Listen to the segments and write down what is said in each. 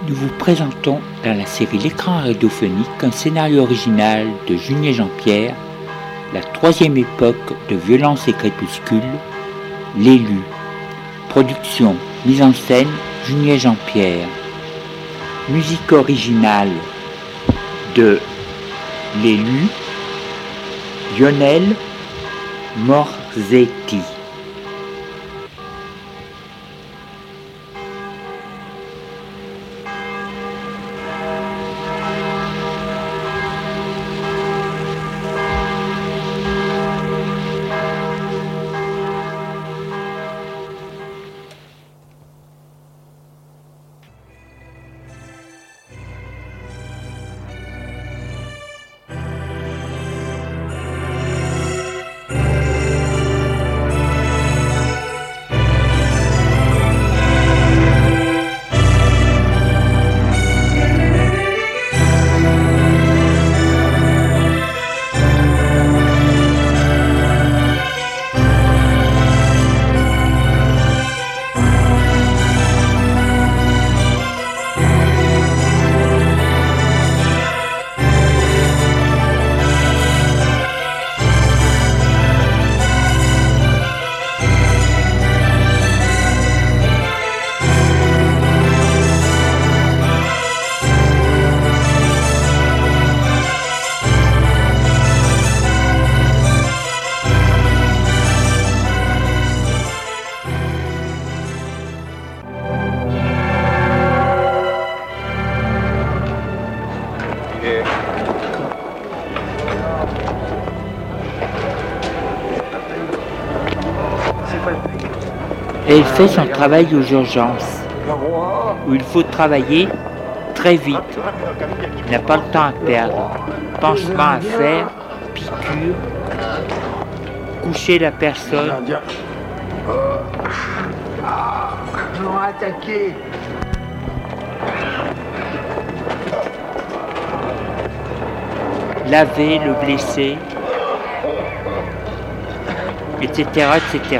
Nous vous présentons dans la série L'écran radiophonique un scénario original de Junier Jean-Pierre, la troisième époque de Violence et Crépuscule, L'élu. Production, mise en scène, Junier Jean-Pierre. Musique originale de L'élu, Lionel Morzetti. Elle fait son travail aux urgences, où il faut travailler très vite. Il n'a pas le temps à perdre. Pansement à faire, piqûre, coucher la personne. Laver le blessé, etc., etc.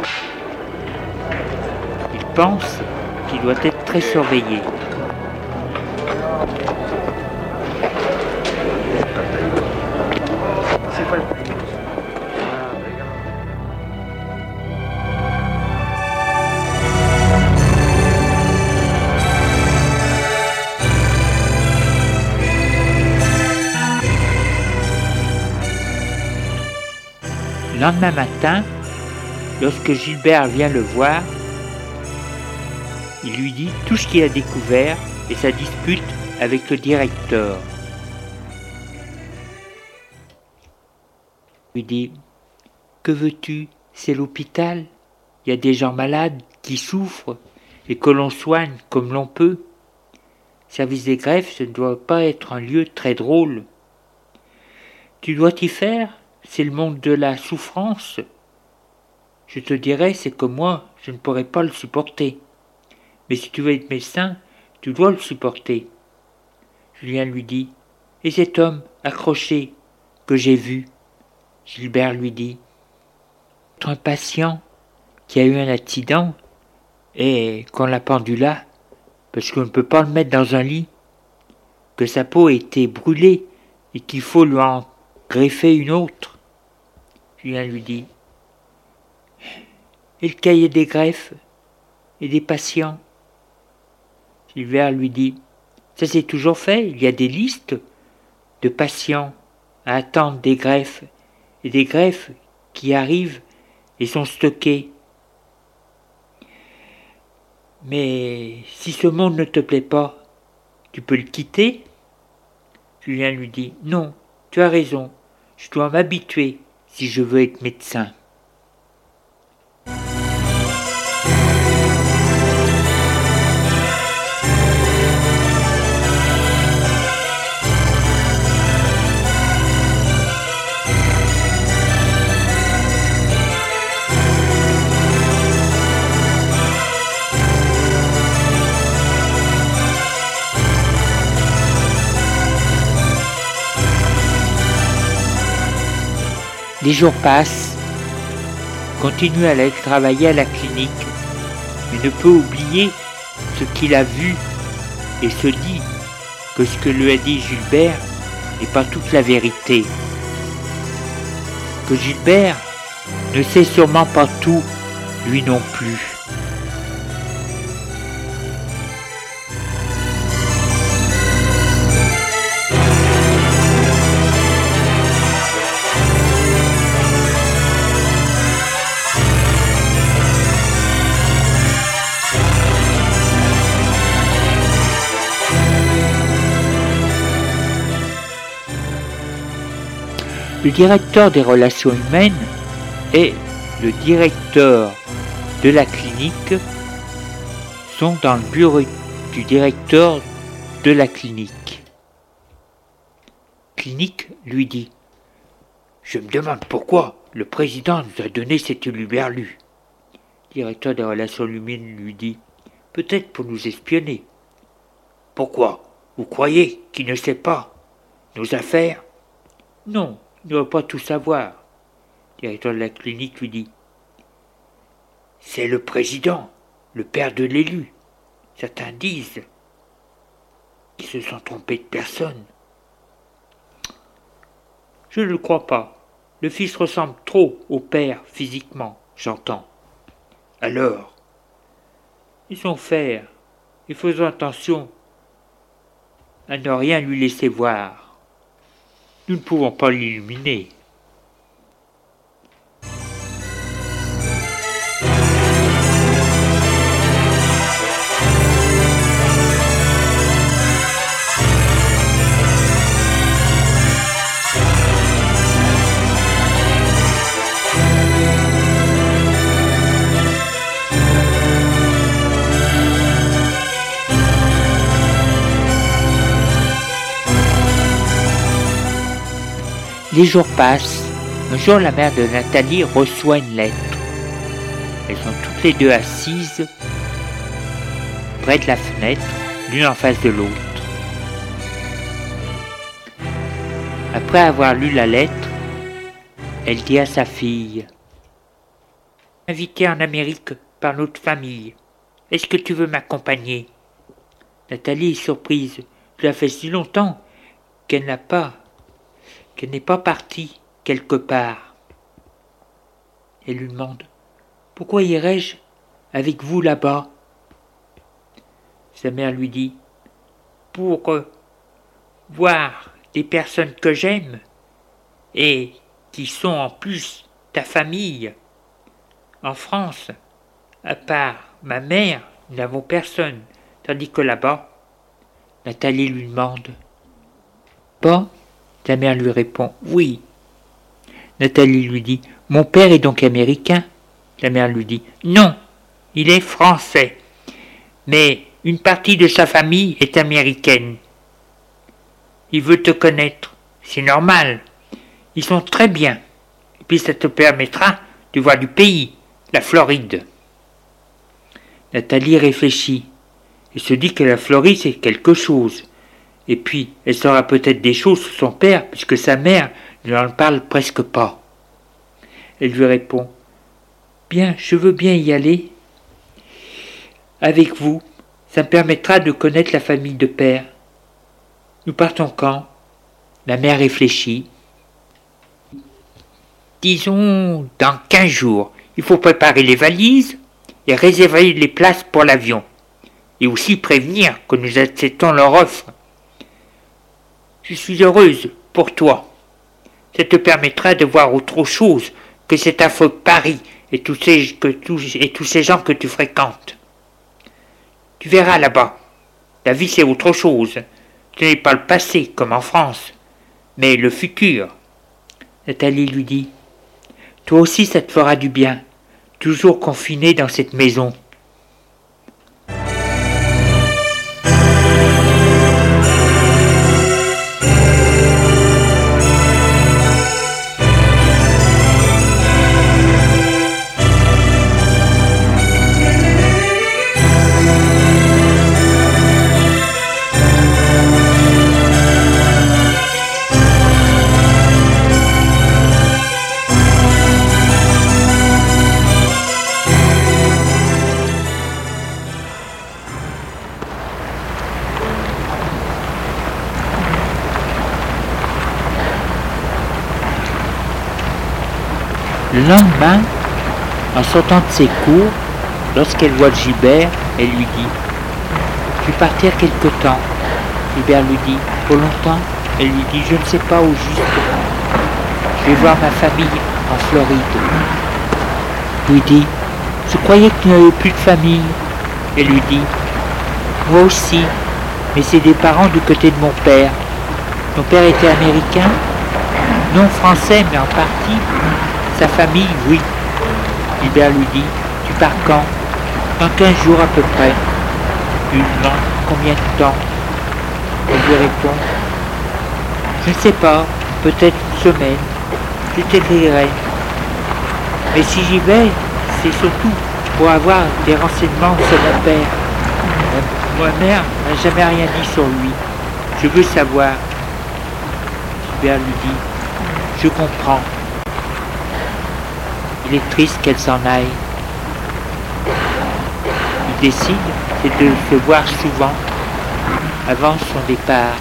Il pense qu'il doit être très surveillé. Le lendemain matin, lorsque Gilbert vient le voir, il lui dit tout ce qu'il a découvert et sa dispute avec le directeur. Il lui dit « Que veux-tu? C'est l'hôpital. Il y a des gens malades qui souffrent et que l'on soigne comme l'on peut. Service des greffes, ce ne doit pas être un lieu très drôle. Tu dois t'y faire, c'est le monde de la souffrance. Je te dirais, c'est que moi, je ne pourrais pas le supporter. Mais si tu veux être médecin, tu dois le supporter. » Julien lui dit « Et cet homme accroché que j'ai vu ?» Gilbert lui dit « Un patient qui a eu un accident et qu'on l'a pendu là, parce qu'on ne peut pas le mettre dans un lit, que sa peau a été brûlée et qu'il faut lui en greffer une autre. » Julien lui dit « Et le cahier des greffes et des patients ?» Gilbert lui dit « Ça c'est toujours fait, il y a des listes de patients à attendre des greffes et des greffes qui arrivent et sont stockées. Mais si ce monde ne te plaît pas, tu peux le quitter ?» Julien lui dit « Non, tu as raison, je dois m'habituer si je veux être médecin. » Les jours passent, continue à aller travailler à la clinique, mais ne peut oublier ce qu'il a vu et se dit que ce que lui a dit Gilbert n'est pas toute la vérité. Que Gilbert ne sait sûrement pas tout, lui non plus. Le directeur des relations humaines et le directeur de la clinique sont dans le bureau du directeur de la clinique. Clinique lui dit « Je me demande pourquoi le président nous a donné cet huluberlu. » Le directeur des relations humaines lui dit « Peut-être pour nous espionner. » « Pourquoi? Vous croyez qu'il ne sait pas nos affaires? » « Non. Il ne doit pas tout savoir. » Le directeur de la clinique lui dit « C'est le président, le père de l'élu. Certains disent qu'ils se sont trompés de personne. » « Je ne le crois pas. Le fils ressemble trop au père physiquement, j'entends. »« Alors, laissons faire et faisons attention à ne rien lui laisser voir. Nous ne pouvons pas l'illuminer. » Les jours passent. Un jour, la mère de Nathalie reçoit une lettre. Elles sont toutes les deux assises près de la fenêtre, l'une en face de l'autre. Après avoir lu la lettre, elle dit à sa fille « Invitée en Amérique par notre famille, est-ce que tu veux m'accompagner ?» Nathalie est surprise. Cela fait si longtemps qu'elle n'est pas partie quelque part. Elle lui demande « Pourquoi irais-je avec vous là-bas ?» Sa mère lui dit « Pour voir des personnes que j'aime et qui sont en plus ta famille. En France, à part ma mère, nous n'avons personne, tandis que là-bas, Nathalie lui demande « Pas ?» La mère lui répond « Oui ». Nathalie lui dit « Mon père est donc américain ?» La mère lui dit « Non, il est français, mais une partie de sa famille est américaine. Il veut te connaître, c'est normal. Ils sont très bien, et puis ça te permettra de voir du pays, la Floride. » Nathalie réfléchit et se dit que la Floride c'est quelque chose. Et puis, elle saura peut-être des choses sur son père, puisque sa mère ne en parle presque pas. Elle lui répond « Bien, je veux bien y aller avec vous. Ça me permettra de connaître la famille de père. Nous partons quand ?» La mère réfléchit. « Disons dans 15 jours. Il faut préparer les valises et réserver les places pour l'avion. Et aussi prévenir que nous acceptons leur offre. Je suis heureuse pour toi. Ça te permettra de voir autre chose que cet affreux Paris et tous ces gens que tu fréquentes. Tu verras là-bas. La vie, c'est autre chose. Ce n'est pas le passé, comme en France, mais le futur. » Nathalie lui dit « Toi aussi, ça te fera du bien, toujours confiné dans cette maison. » Le lendemain, en sortant de ses cours, lorsqu'elle voit Gilbert, elle lui dit « Tu veux partir quelque temps ?» Gilbert lui dit « Pour longtemps ?» Elle lui dit « Je ne sais pas où juste. Je vais voir ma famille en Floride. » Lui dit « Je croyais que tu n'avais plus de famille. » Elle lui dit « Moi aussi, mais c'est des parents du côté de mon père. Ton père était américain? Non, français, mais en partie. Sa famille, oui. » Gilbert lui dit « Tu pars quand? » Dans 15 jours à peu près. Combien de temps? Elle lui répond « Je ne sais pas, peut-être une semaine. Je t'écrirai. Mais si j'y vais, c'est surtout pour avoir des renseignements sur mon père. Ma mère n'a jamais rien dit sur lui. Je veux savoir. » Gilbert lui dit « Je comprends. Il est triste qu'elle s'en aille. » Il décide de se voir souvent avant son départ.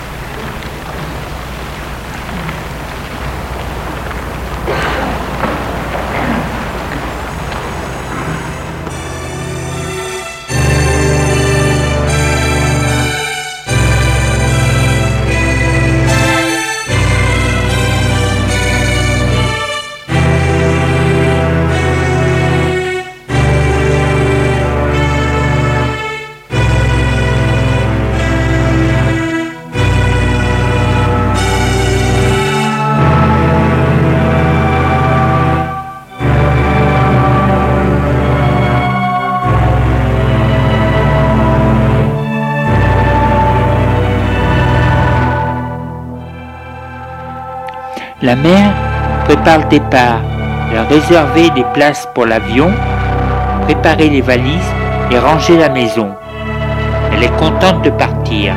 La mère prépare le départ, elle a réservé des places pour l'avion, préparé les valises et rangé la maison. Elle est contente de partir.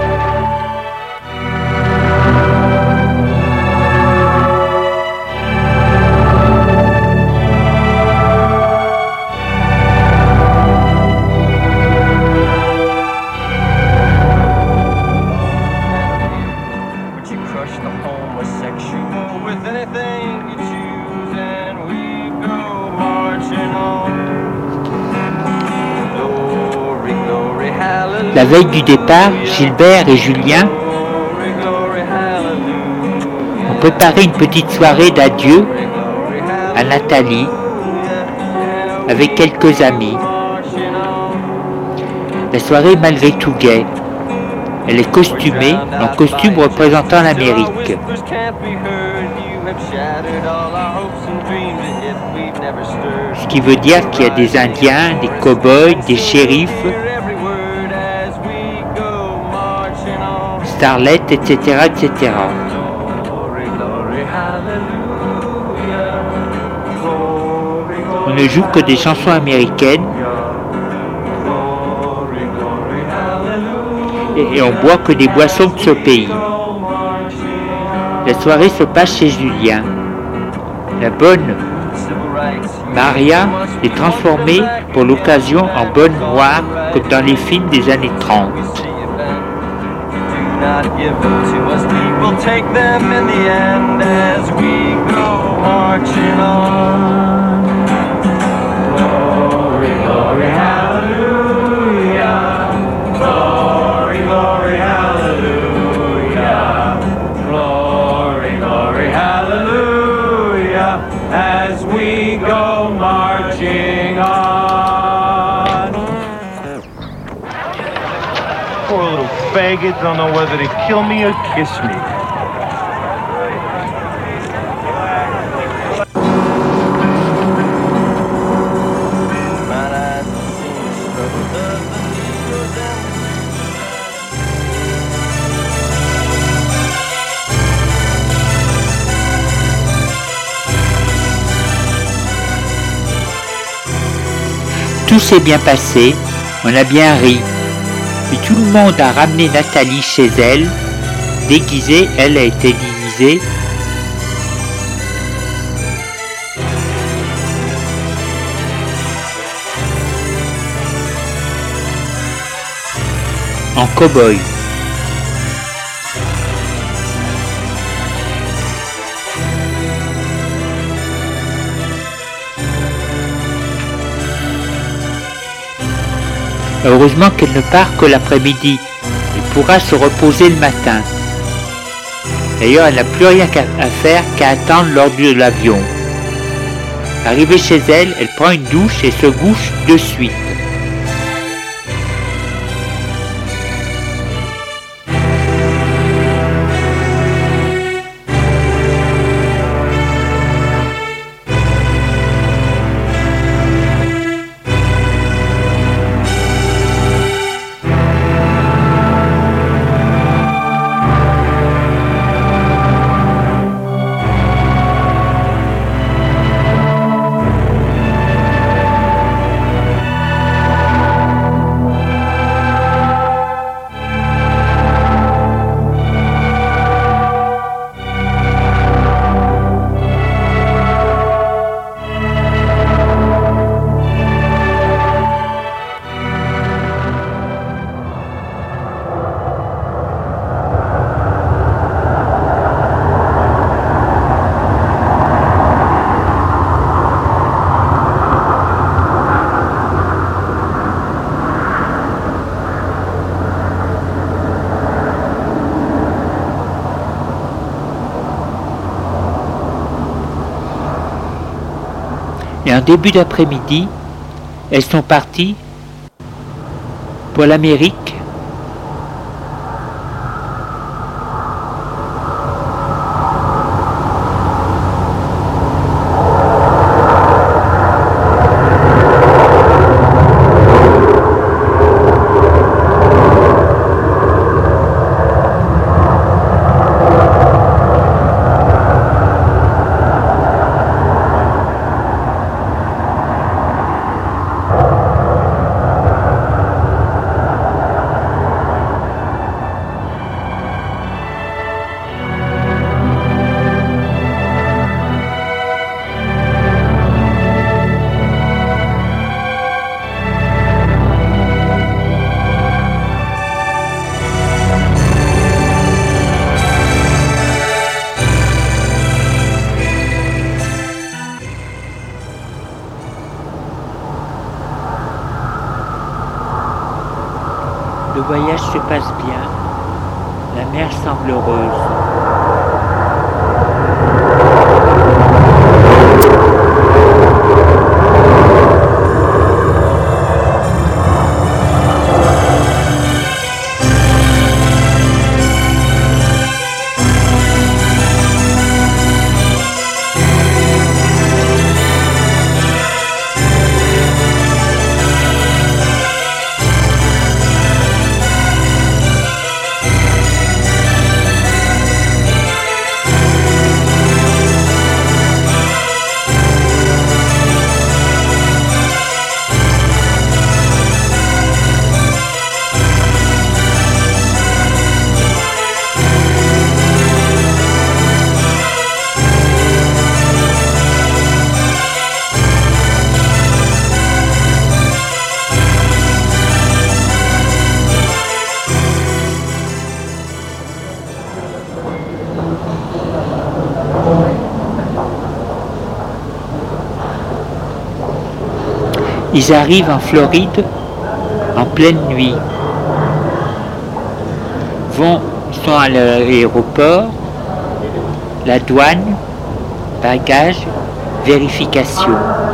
La veille du départ, Gilbert et Julien ont préparé une petite soirée d'adieu à Nathalie avec quelques amis. La soirée est malgré tout gaie. Elle est costumée, en costume représentant l'Amérique. Ce qui veut dire qu'il y a des Indiens, des cow-boys, des shérifs, starlettes, etc., etc. On ne joue que des chansons américaines et on boit que des boissons de ce pays. La soirée se passe chez Julien. La bonne Maria est transformée pour l'occasion en bonne noire comme dans les films des années 30. Not given to us, we will take them in the end as we go marching on. Glory, glory, hallelujah. Glory, glory, hallelujah. Glory, glory, hallelujah. As we go marching on. Poor little faggot, don't know whether to kill me or kiss me. Tout s'est bien passé, on a bien ri. Et tout le monde a ramené Nathalie chez elle, déguisée, elle a été déguisée en cow-boy. Heureusement qu'elle ne part que l'après-midi. Elle pourra se reposer le matin. D'ailleurs, elle n'a plus rien à faire qu'à attendre l'heure de l'avion. Arrivée chez elle, elle prend une douche et se couche de suite. Et en début d'après-midi, elles sont parties pour l'Amérique. Le voyage se passe bien, la mer semble heureuse. Ils arrivent en Floride en pleine nuit. Ils sont à l'aéroport, la douane, bagages, vérification.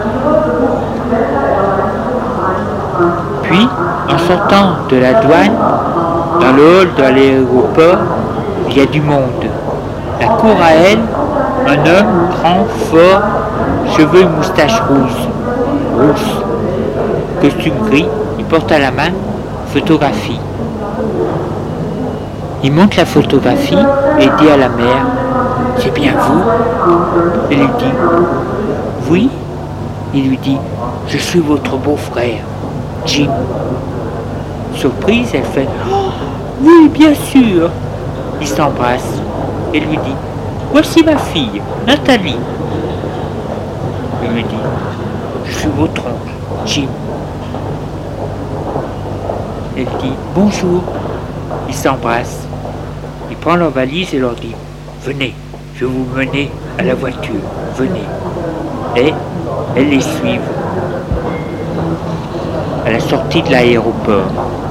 Puis, en sortant de la douane, dans le hall de l'aéroport, il y a du monde. La cour à elle, un homme grand, fort, cheveux et moustache rousse. Costume gris, il porte à la main photographie. Il montre la photographie et dit à la mère: « C'est bien vous ?» Elle lui dit: « Oui ?» Il lui dit: « Je suis votre beau-frère, Jim. » Surprise, elle fait: « Oh, oui, bien sûr !» Il s'embrasse et lui dit: « Voici ma fille, Nathalie. » Il lui dit: « Je suis votre oncle, Jim. » Elle dit: « Bonjour !» Ils s'embrassent. Il prend leur valise et leur dit: « Venez, je vais vous mener à la voiture, venez. » Et elles les suivent. à la sortie de l'aéroport.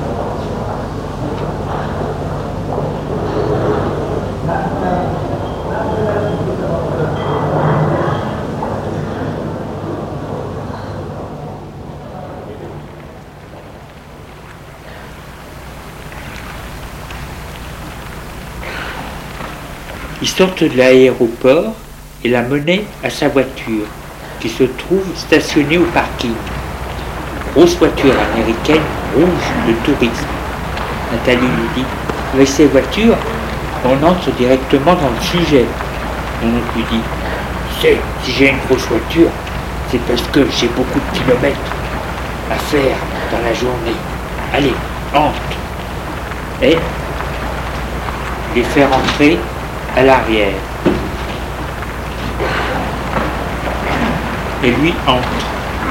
Ils sortent de l'aéroport et la menait à sa voiture, qui se trouve stationnée au parking. Grosse voiture américaine rouge de tourisme. Nathalie lui dit: avec ces voitures, on entre directement dans le sujet. Mon oncle lui dit: tu sais, si j'ai une grosse voiture, c'est parce que j'ai beaucoup de kilomètres à faire dans la journée. Allez, entre. Et les fait rentrer à l'arrière. Et lui entre.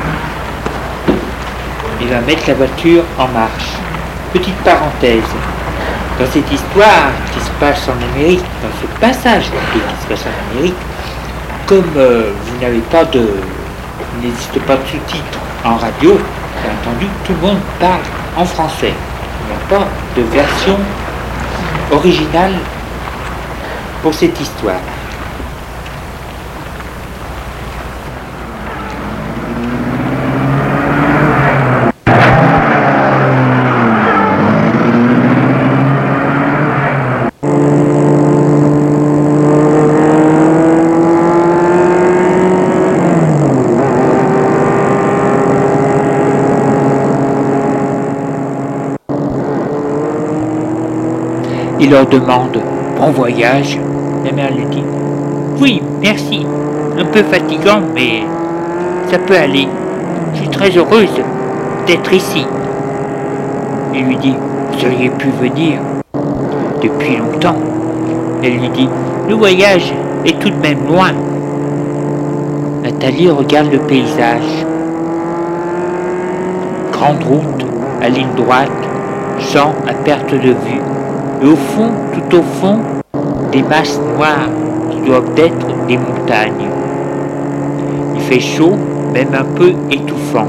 Il va mettre la voiture en marche. Petite parenthèse. Dans cette histoire qui se passe en Amérique, dans ce passage qui se passe en Amérique, comme vous n'avez pas de... il n'existe pas de sous-titres en radio, bien entendu, tout le monde parle en français. Il n'y a pas de version originale pour cette histoire. Il leur demande: bon voyage. La mère lui dit: oui, merci. Un peu fatigant, mais ça peut aller. Je suis très heureuse d'être ici. Il lui dit: vous auriez pu venir depuis longtemps. Elle lui dit: le voyage est tout de même loin. Nathalie regarde le paysage. Grande route à ligne droite, champs à perte de vue. Et au fond, tout au fond, des masses noires qui doivent être des montagnes. Il fait chaud, même un peu étouffant.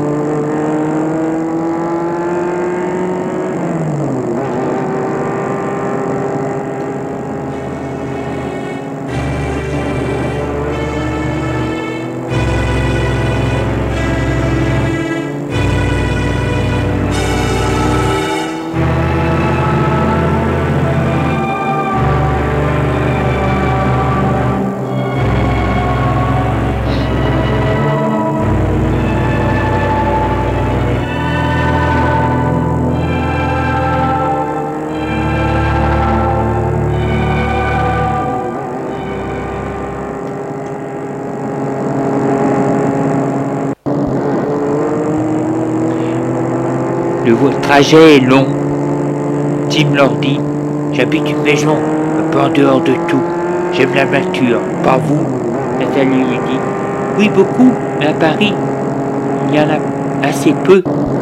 Le trajet est long. Jim leur dit: j'habite une maison un peu en dehors de tout. J'aime la nature, pas vous? Nathalie lui dit: oui, beaucoup, mais à Paris, il y en a assez peu.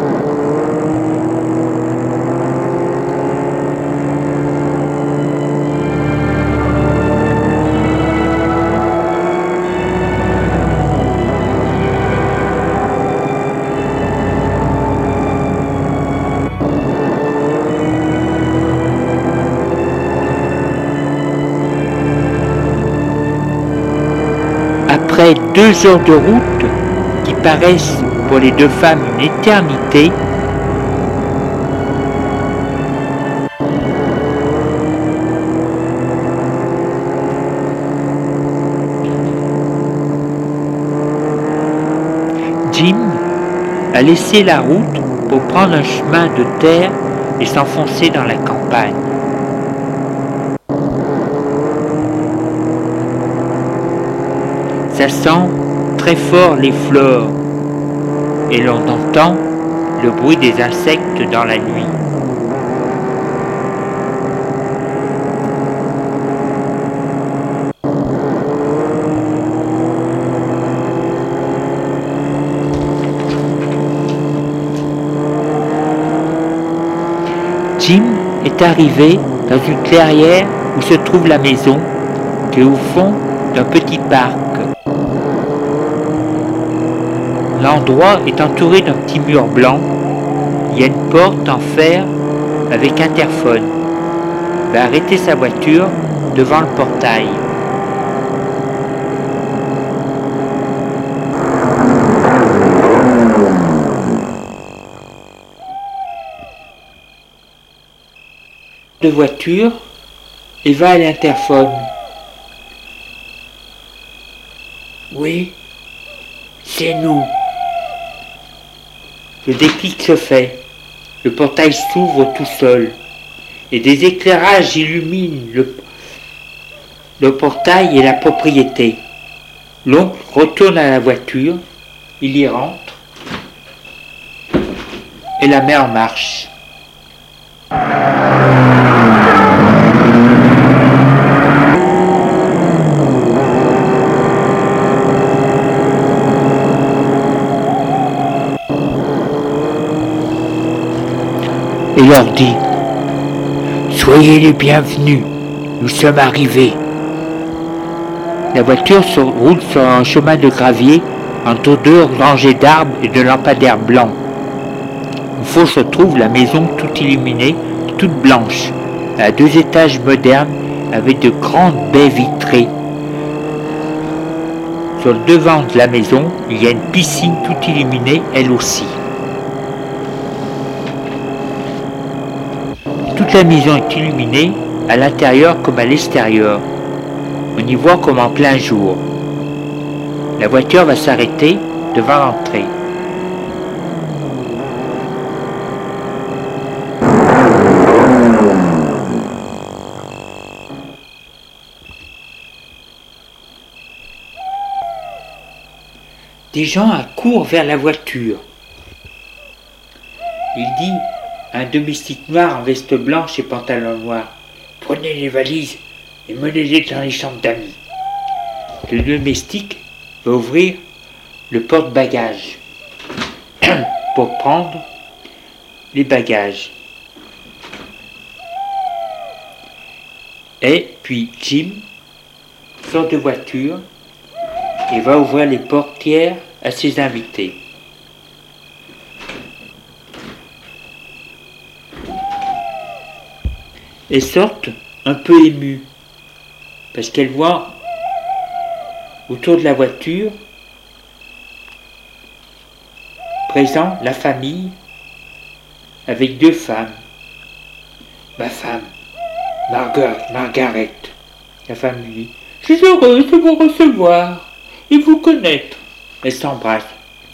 Après 2 heures de route, qui paraissent pour les deux femmes une éternité, Jim a laissé la route pour prendre un chemin de terre et s'enfoncer dans la campagne. Ça sent très fort les fleurs et l'on entend le bruit des insectes dans la nuit. Jim est arrivé dans une clairière où se trouve la maison, qui est au fond d'un petit parc. L'endroit est entouré d'un petit mur blanc il y a une porte en fer avec interphone. Il va arrêter sa voiture devant le portail. De voiture et va à l'interphone. Oui, c'est nous. Le déclic se fait. Le portail s'ouvre tout seul. Et des éclairages illuminent le portail et la propriété. L'oncle retourne à la voiture. Il y rentre. Et la met en marche. Et leur dit « Soyez les bienvenus, nous sommes arrivés. » La voiture roule sur un chemin de gravier entre deux rangées d'arbres et de lampadaires blancs. Au fond se trouve la maison toute illuminée, toute blanche, à 2 étages modernes avec de grandes baies vitrées. Sur le devant de la maison, il y a une piscine toute illuminée, elle aussi. Toute la maison est illuminée, à l'intérieur comme à l'extérieur. On y voit comme en plein jour. La voiture va s'arrêter devant l'entrée. Des gens accourent vers la voiture. Il dit à un domestique noir en veste blanche et pantalon noir « Prenez les valises et menez-les dans les chambres d'amis. » Le domestique va ouvrir le porte-bagages pour prendre les bagages. Et puis Jim sort de voiture et va ouvrir les portières à ses invités. Elles sortent un peu émues parce qu'elles voient autour de la voiture présent la famille avec 2 femmes. Ma femme, Margaret. La femme lui dit « Je suis heureuse de vous recevoir et vous connaître. » Elle s'embrasse.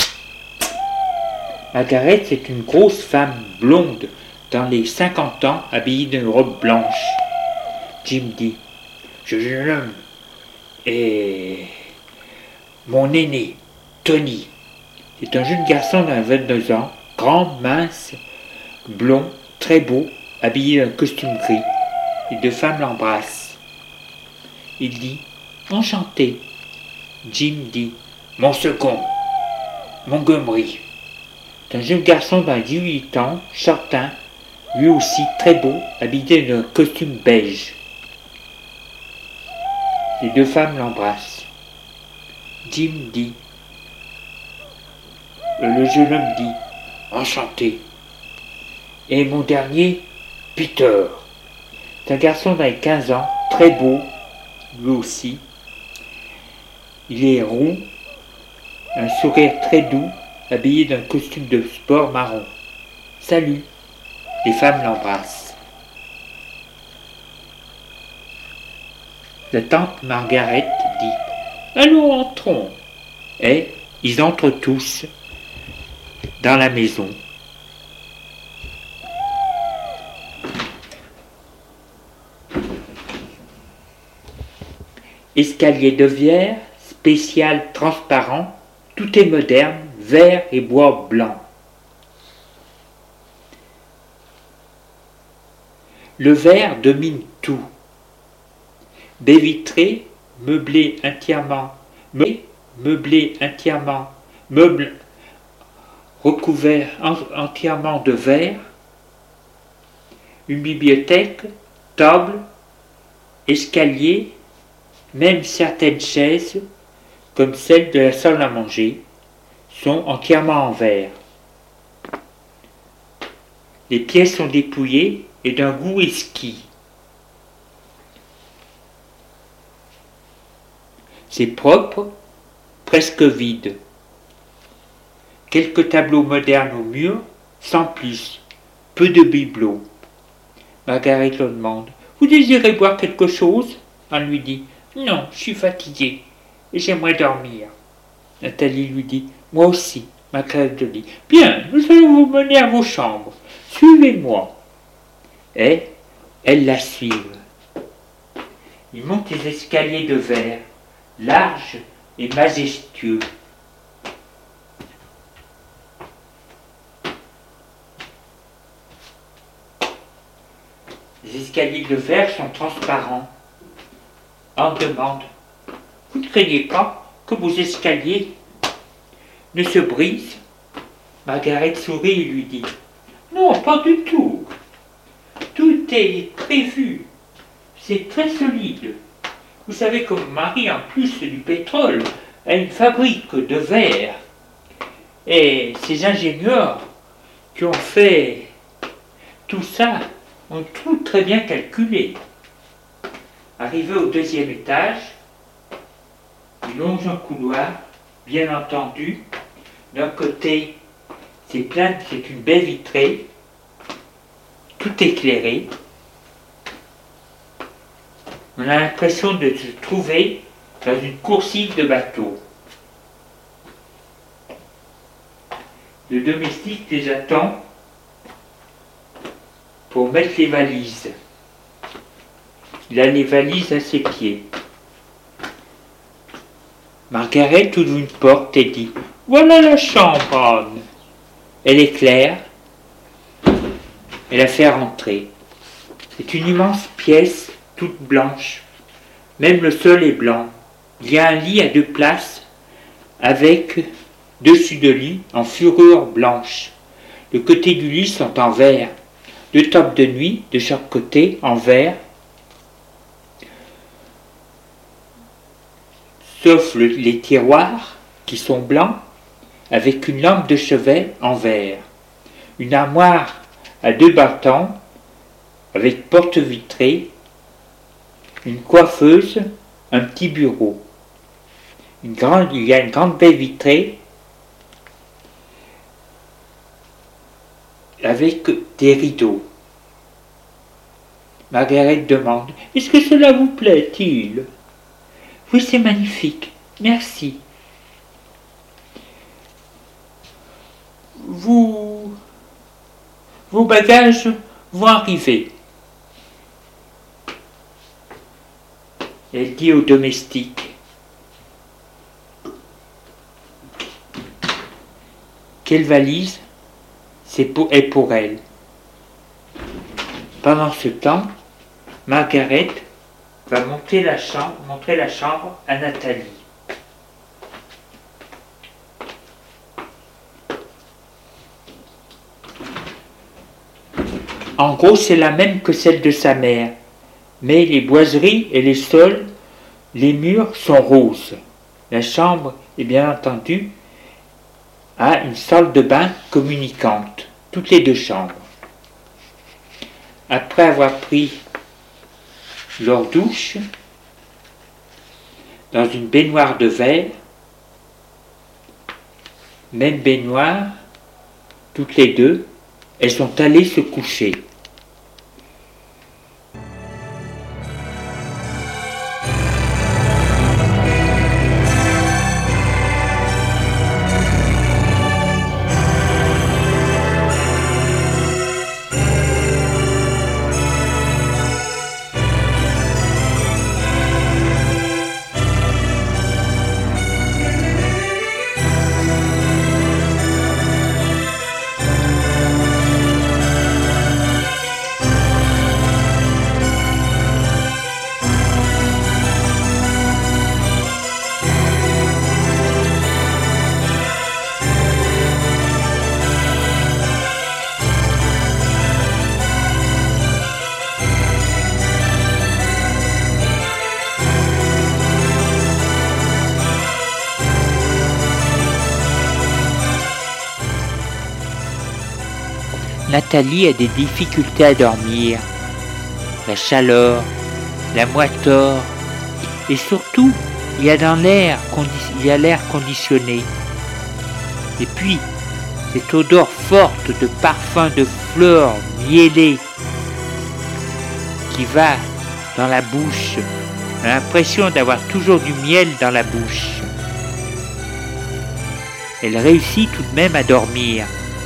Margaret, c'est une grosse femme blonde dans les 50 ans, habillée d'une robe blanche. Jim dit « Je jeune homme et mon aîné, Tony. C'est un jeune garçon d'un 22 ans, grand, mince, blond, très beau, habillé d'un costume gris. Les 2 femmes l'embrassent. Il dit « Enchanté. » Jim dit « Mon second, Montgomery. » C'est un jeune garçon d'un 18 ans, châtain, lui aussi très beau, habillé d'un costume beige. Les 2 femmes l'embrassent. Jim dit, le jeune homme dit, enchanté. Et mon dernier, Peter. C'est un garçon d'un 15 ans, très beau, lui aussi. Il est roux, un sourire très doux, habillé d'un costume de sport marron. Salut. Les femmes l'embrassent. La tante Margaret dit « Allons, entrons !» Et ils entrent tous dans la maison. Escalier de verre, spécial transparent, tout est moderne, verre et bois blanc. Le verre domine tout. Baie vitrée, meublé entièrement, meuble recouvert entièrement de verre, une bibliothèque, table, escalier, même certaines chaises, comme celle de la salle à manger, sont entièrement en verre. Les pièces sont dépouillées et d'un goût exquis. C'est propre, presque vide. Quelques tableaux modernes au mur, sans plus. Peu de bibelots. Margaret le demande. Vous désirez boire quelque chose? On lui dit. Non, je suis fatiguée et j'aimerais dormir. Nathalie lui dit. Moi aussi. Margaret le dit. Bien, nous allons vous mener à vos chambres. Suivez-moi. Et elles la suivent. Ils montent les escaliers de verre, larges et majestueux. Les escaliers de verre sont transparents. On demande. Vous ne craignez pas que vos escaliers ne se brisent? Margaret sourit et lui dit. Non, pas du tout. Tout est prévu. C'est très solide. Vous savez que mon mari, en plus du pétrole, a une fabrique de verre. Et ces ingénieurs qui ont fait tout ça ont tout très bien calculé. Arrivé au deuxième étage, ils longent un couloir, bien entendu. D'un côté, c'est une baie vitrée, tout éclairé. On a l'impression de se trouver dans une coursive de bateau. Le domestique les attend pour mettre les valises. Il a les valises à ses pieds. Margaret ouvre une porte et dit « Voilà la chambre, Anne. » Elle est claire. Elle la fait rentrer. C'est une immense pièce, toute blanche. Même le sol est blanc. Il y a un lit à 2 places, avec, dessus de lit, en fourrure blanche. Le côté du lit sont en verre. 2 tables de nuit, de chaque côté, en verre. Sauf les tiroirs, qui sont blancs, avec une lampe de chevet en verre. Une armoire à 2 battants, avec porte vitrée, une coiffeuse, un petit bureau. Il y a une grande baie vitrée avec des rideaux. Margaret demande « Est-ce que cela vous plaît-il » ? « Oui, c'est magnifique, merci. » Vos bagages vont arriver. Elle dit au domestique. Quelle valise est pour elle. Pendant ce temps, Margaret va montrer la chambre à Nathalie. En gros, c'est la même que celle de sa mère, mais les boiseries et les sols, les murs sont roses. La chambre est bien entendu à une salle de bain communicante, toutes les 2 chambres. Après avoir pris leur douche dans une baignoire de verre, même baignoire, toutes les 2, elles sont allées se coucher. Nathalie a des difficultés à dormir. La chaleur, la moiteur, et surtout, il y a l'air conditionné. Et puis, cette odeur forte de parfum de fleurs mielées qui va dans la bouche. On a l'impression d'avoir toujours du miel dans la bouche. Elle réussit tout de même à dormir.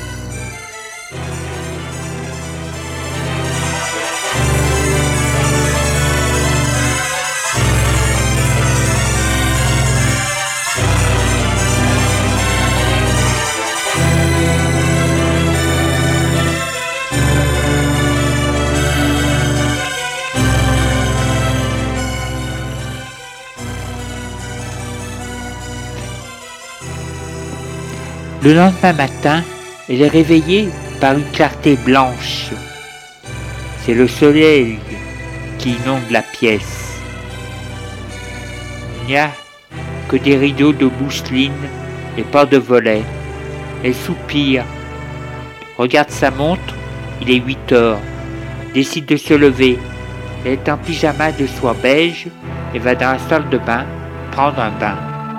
Le lendemain matin, elle est réveillée par une clarté blanche. C'est le soleil qui inonde la pièce. Il n'y a que des rideaux de mousseline et pas de volets. Elle soupire, regarde sa montre, il est 8 heures, décide de se lever. Elle est en pyjama de soie beige et va dans la salle de bain prendre un bain.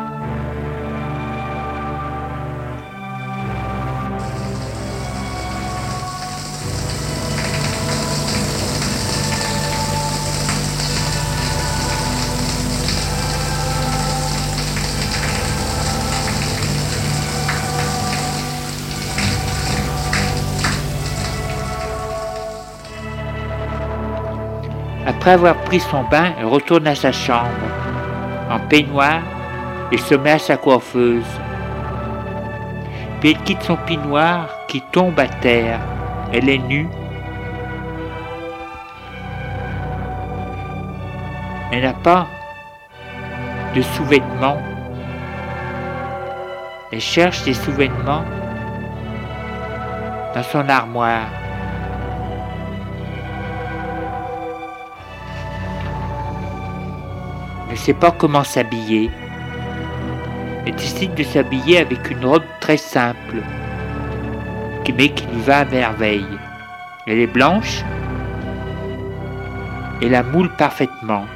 Après avoir pris son bain, elle retourne à sa chambre. En peignoir, elle se met à sa coiffeuse. Puis elle quitte son peignoir qui tombe à terre. Elle est nue. Elle n'a pas de sous-vêtements. Elle cherche des sous-vêtements dans son armoire. Elle ne sait pas comment s'habiller. Elle décide de s'habiller avec une robe très simple, mais qui lui va à merveille. Elle est blanche et la moule parfaitement.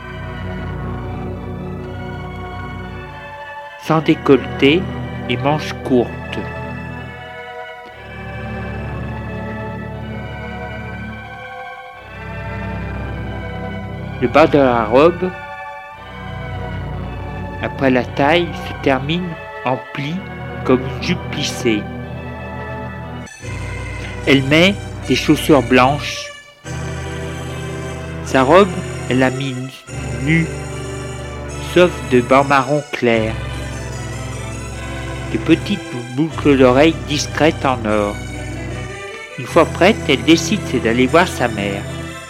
Sans décolleté et manches courtes. Le bas de la robe, après la taille, se termine en pli comme une jupe plissée. Elle met des chaussures blanches. Sa robe, elle l'a mis nue, sauf de bas marron clair. Des petites boucles d'oreilles discrètes en or. Une fois prête, elle décide d'aller voir sa mère.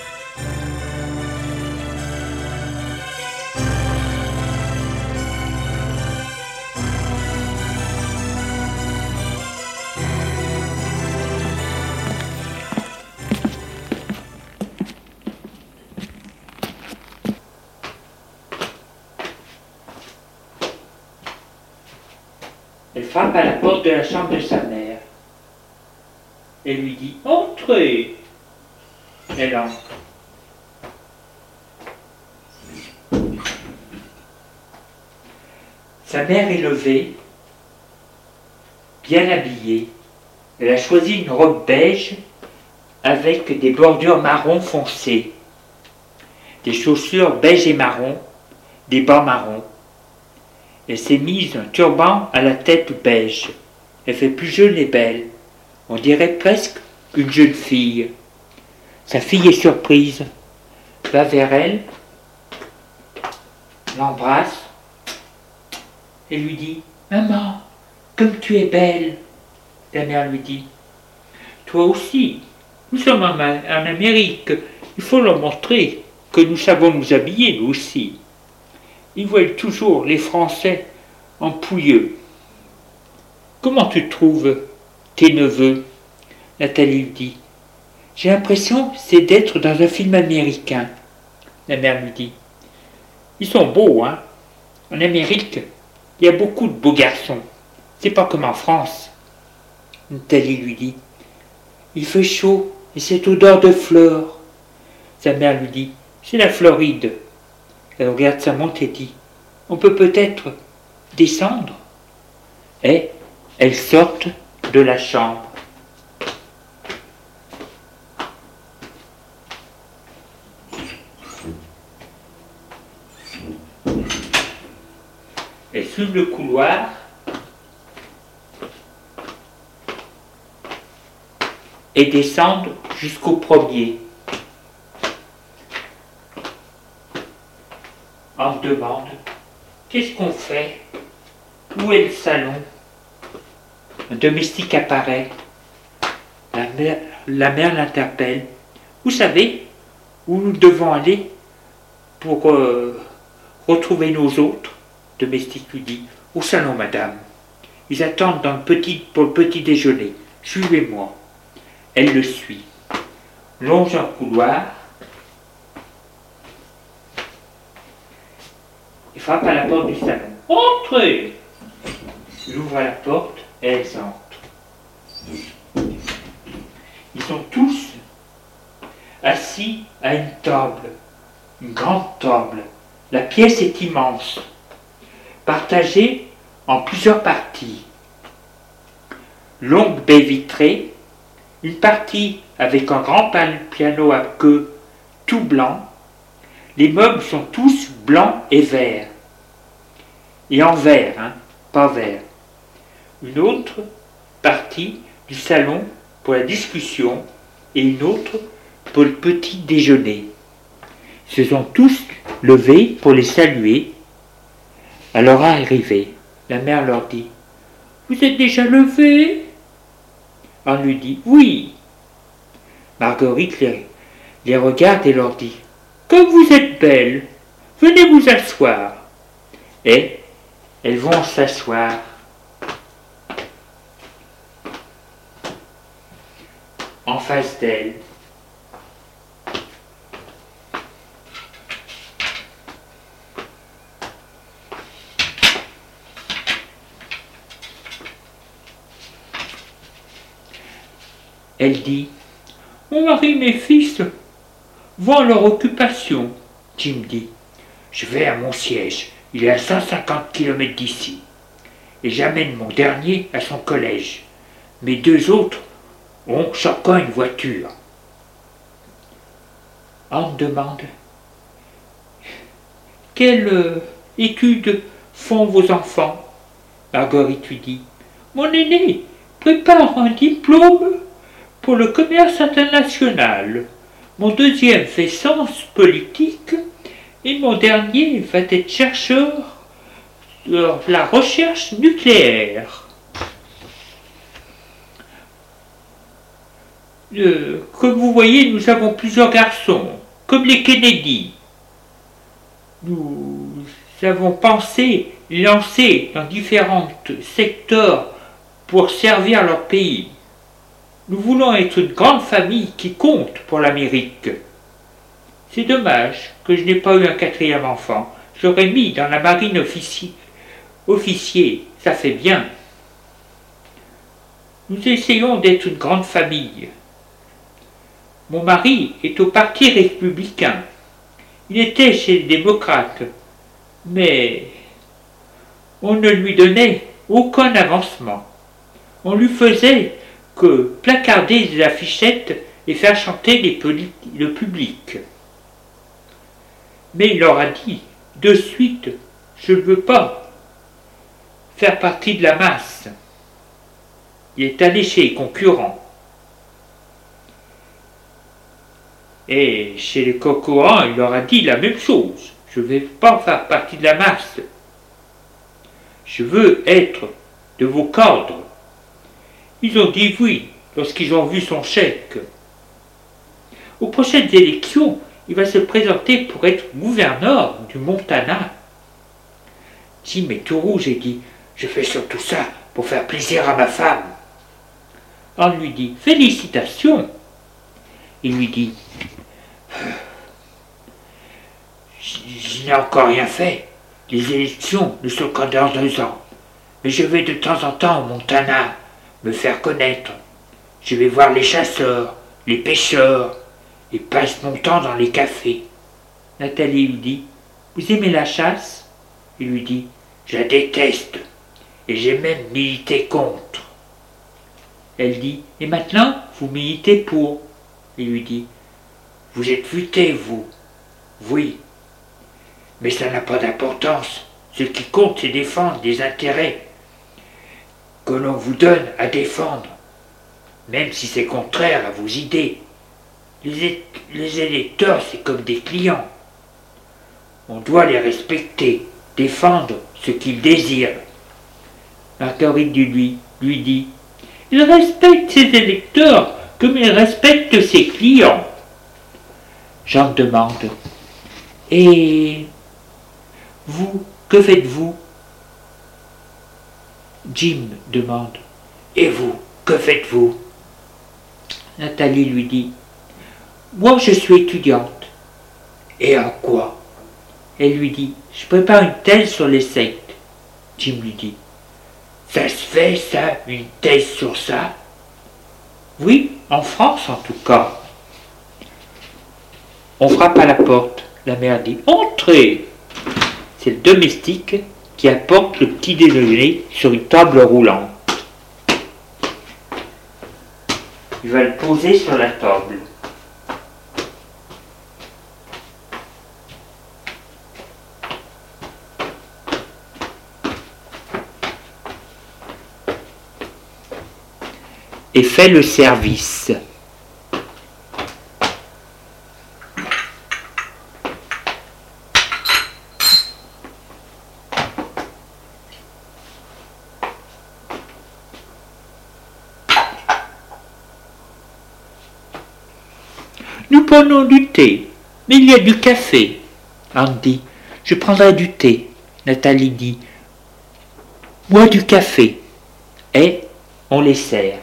Elle frappe à la porte de la chambre de sa mère. Elle lui dit « Entrez !» Elle entre. Sa mère est levée, bien habillée. Elle a choisi une robe beige avec des bordures marron foncé, des chaussures beige et marron, des bas marrons. Elle s'est mise un turban à la tête beige. Elle fait plus jeune et belle. On dirait presque une jeune fille. Sa fille est surprise. Va vers elle, l'embrasse et lui dit « Maman, comme tu es belle !» La mère lui dit « Toi aussi, nous sommes en Amérique. Il faut leur montrer que nous savons nous habiller, nous aussi. » Ils voient toujours les Français en pouilleux. Comment tu trouves tes neveux? Nathalie lui dit. J'ai l'impression c'est d'être dans un film américain. La mère lui dit. Ils sont beaux, hein? En Amérique, il y a beaucoup de beaux garçons. C'est pas comme en France. Nathalie lui dit. il fait chaud et cette odeur de fleurs. Sa mère lui dit, c'est la Floride. Elle regarde sa montre et dit, on peut peut-être descendre. Et elles sortent de la chambre. Elles suivent le couloir et descendent jusqu'au premier. On me demande, qu'est-ce qu'on fait? Où est le salon? Un domestique apparaît. La mère l'interpelle. Vous savez où nous devons aller pour retrouver nos autres? Le domestique lui dit, au salon, madame. Ils attendent pour le petit déjeuner. Suivez-moi. Elle le suit. Longe un couloir. Il frappe à la porte du salon. Entrez! Il ouvre la porte et elles entrent. Ils sont tous assis à une table, une grande table. La pièce est immense, partagée en plusieurs parties. Longue baie vitrée, une partie avec un grand piano à queue tout blanc. Les meubles sont tous blancs et verts. Et en verre, pas vert. Une autre partie du salon pour la discussion et une autre pour le petit déjeuner. Ils se sont tous levés pour les saluer. À leur arrivée, la mère leur dit, « Vous êtes déjà levés ?» On lui dit, « Oui. » Marguerite les regarde et leur dit, « Comme vous êtes belles, venez vous asseoir. » Et elles vont s'asseoir. En face d'elle. Elle dit, « Mon mari et mes fils vont à leur occupation. » Jim dit, « Je vais à mon siège, il est à 150 km d'ici, et j'amène mon dernier à son collège. Mes deux autres ont chacun une voiture. » On demande, « Quelle étude font vos enfants ?» Marguerite lui dit, « Mon aîné prépare un diplôme pour le commerce international. Mon deuxième fait sciences politiques et mon dernier va être chercheur sur la recherche nucléaire. » Comme vous voyez, nous avons plusieurs garçons, comme les Kennedy. Nous avons pensé les lancer dans différents secteurs pour servir leur pays. Nous voulons être une grande famille qui compte pour l'Amérique. C'est dommage que je n'ai pas eu un quatrième enfant. J'aurais mis dans la marine officier, ça fait bien. Nous essayons d'être une grande famille. Mon mari est au parti républicain. Il était chez les démocrates, mais on ne lui donnait aucun avancement. On lui faisait que placarder des affichettes et faire chanter le public. Mais il leur a dit de suite, je ne veux pas faire partie de la masse. Il est allé chez les concurrents. Et chez les concurrents, il leur a dit la même chose. Je ne vais pas faire partie de la masse. Je veux être de vos cadres. Ils ont dit oui lorsqu'ils ont vu son chèque. Aux prochaines élections, il va se présenter pour être gouverneur du Montana. Jim est tout rouge et dit « Je fais surtout ça pour faire plaisir à ma femme. » On lui dit « Félicitations !» Il lui dit « Je n'ai encore rien fait. Les élections ne sont qu'en dans 2 ans. Mais je vais de temps en temps au Montana me faire connaître. Je vais voir les chasseurs, les pêcheurs, et passe mon temps dans les cafés. Nathalie lui dit, vous aimez la chasse? Il lui dit, je la déteste, et j'ai même milité contre. Elle dit, et maintenant, vous militez pour? Il lui dit, vous êtes futé, vous. Oui, mais ça n'a pas d'importance. Ce qui compte, c'est défendre des intérêts que l'on vous donne à défendre, même si c'est contraire à vos idées. Les électeurs, c'est comme des clients. On doit les respecter, défendre ce qu'ils désirent. Marguerite lui dit, il respecte ses électeurs comme il respecte ses clients. Jean demande, et vous, que faites-vous? Jim demande, et vous, que faites-vous? Nathalie lui dit, moi je suis étudiante. Et en quoi? Elle lui dit, je prépare une thèse sur les sectes. Jim lui dit, ça se fait ça, une thèse sur ça? Oui, en France en tout cas. On frappe à la porte. La mère dit, entrez. C'est le domestique qui apporte le petit déjeuner sur une table roulante. Il va le poser sur la table. Et fait le service. Nous prenons du thé, mais il y a du café. Anne dit, je prendrai du thé. Nathalie dit, moi du café. Et on les sert.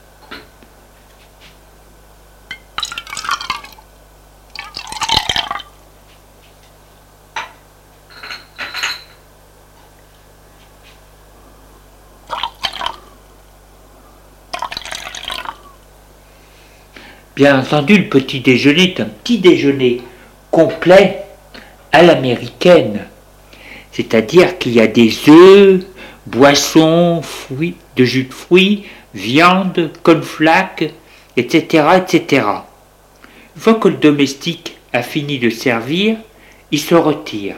Bien entendu, le petit déjeuner est un petit déjeuner complet à l'américaine. C'est-à-dire qu'il y a des œufs, boissons, fruits, de jus de fruits, viande, cornflakes, etc., etc. Une fois que le domestique a fini de servir, il se retire.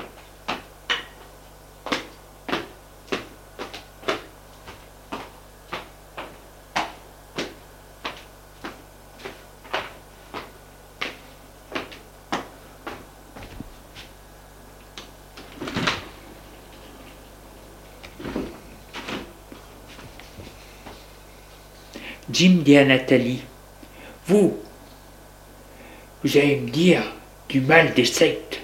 Jim dit à Nathalie, vous allez me dire du mal des sectes.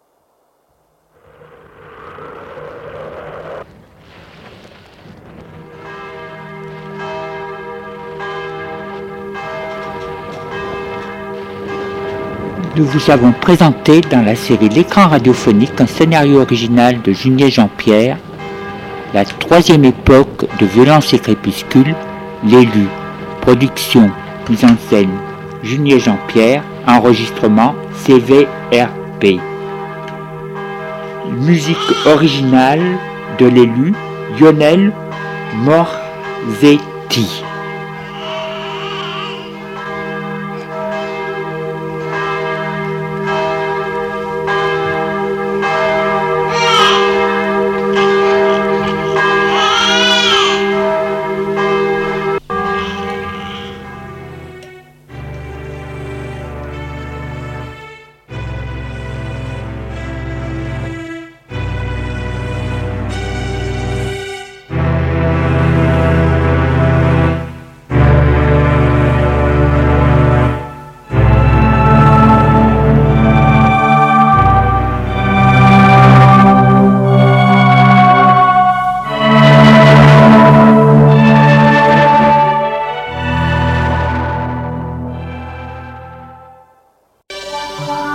Nous vous avons présenté dans la série L'écran radiophonique un scénario original de Junier Jean-Pierre, la troisième époque de Violence et Crépuscule, l'élu. Production, mise en scène, Junier Jean-Pierre, enregistrement CVRP. Musique originale de l'élu, Lionel Morzetti.